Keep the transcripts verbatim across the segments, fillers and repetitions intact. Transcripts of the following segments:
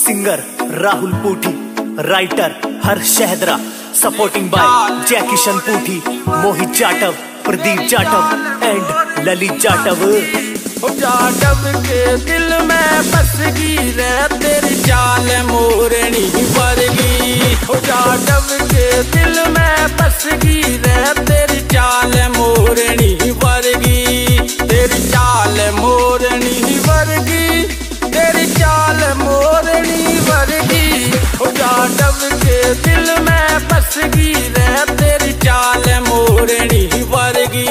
Singer Rahul Puthi, writer Harsh Shahdara, supporting by Jai Kishan Puthi, Mohit Jatav, Pradeep Jatav and Lalit Jatav. Jatav के दिल में बस गई रे तेरी चाल मोरनी वर्गी। जाटव के दिल में बस गई रे तेरी चाल मोरनी वर्गी। तेरी चाल मोरनी वर्गी, तेरी चाल मोरनी वर्गी। जाटव के दिल में बस गई रे तेरी चाल मोरनी वर्गी।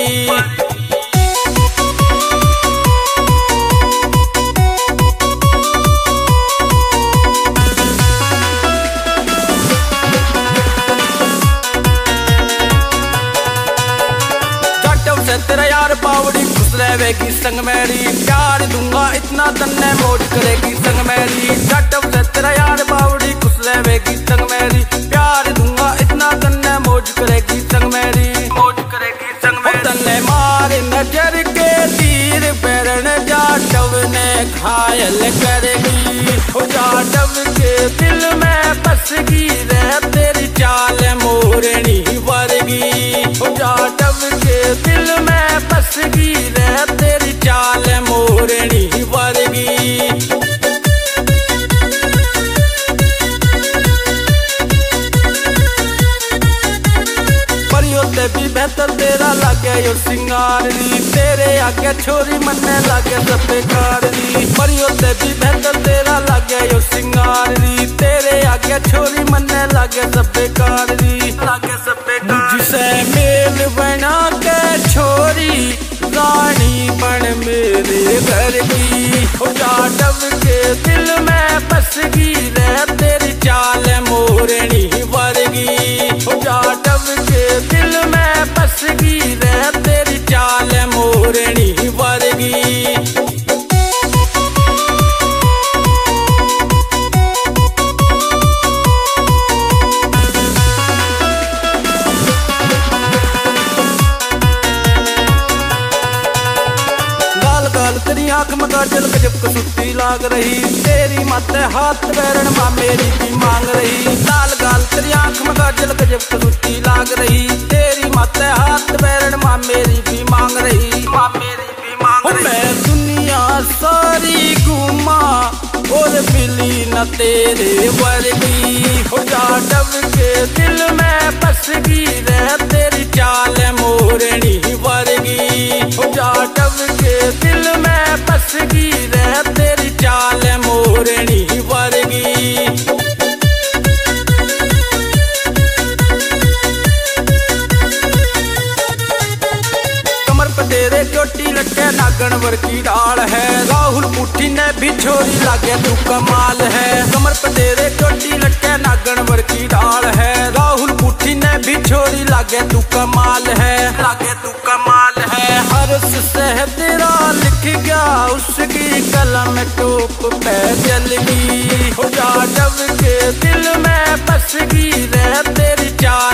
तेरा यार बावड़ी खुश रहेगी संग मेरी, प्यार दूंगा इतना तन्ने मौज करेगी संग मेरी। जाटव से तेरा यार बावड़ी खुश रहेगी संग मेरी, प्यार दूंगा इतना तन्ने मौज करेगी संग मेरी, मौज करेगी संग मेरी। तन्ने मार नजर के तीर पैरन जाटव ने घायल करेगी। जाटव के दिल में बस गई रे तेरी चाल मोरनी वर्गी। जाटव के दिल में बस गई रे तेरी चाल मोरनी वर्गी। परियों ते भी बेहतर तेरा लागे यो सिंगार री, तेरे आगे छोरी मन्ने लागे सब बेकार री। परियों ते भी बेहतर तेरा लागे यो सिंगार री, तेरे आगे छोरी मन्ने लागे सब बेकार री, लागे सब बेकार। मुझसे मेल बना के छोरी रानी बन मेरे घर की। जाटव के दिल में बस गई रे तेरी चाल मोरनी वर्गी। जाटव के दिल में बस गई रे तेरी चाल मोरनी वर्गी। तेरी आंख में काजल गजब कसुती लाग रही, तेरी माथे हाथ पैरन माँ मेरी भी मांग रही। लाल गाल तेरी आंख में काजल गजब कसुती लाग रही, तेरी माथे हाथ पैरन माँ मेरी भी मांग रही, माँ मेरी भी मांग रही। मैं दुनिया सारी घूमा और मिली न तेरे वर्गी। जाटव के दिल में बस गई रे तेरी चाल मोरनी वर्गी। जाटव के दिल में बस गई रे तेरी चाल मोरनी वर्गी। कमर पे तेरे चोटी लटके नागन वर की डाल है, राहुल पूठी ने भी छोरी लागे तू कमाल है। कमर पे तेरे चोटी लटके नागन वर की डाल है, राहुल पूठी ने भी छोरी लागे तू कमाल है, लागे तू कमाल है। हर्ष शहदरा लिख गया उसकी कलम टोप पे जल गई। जाटव के दिल में बस गई रे तेरी चाल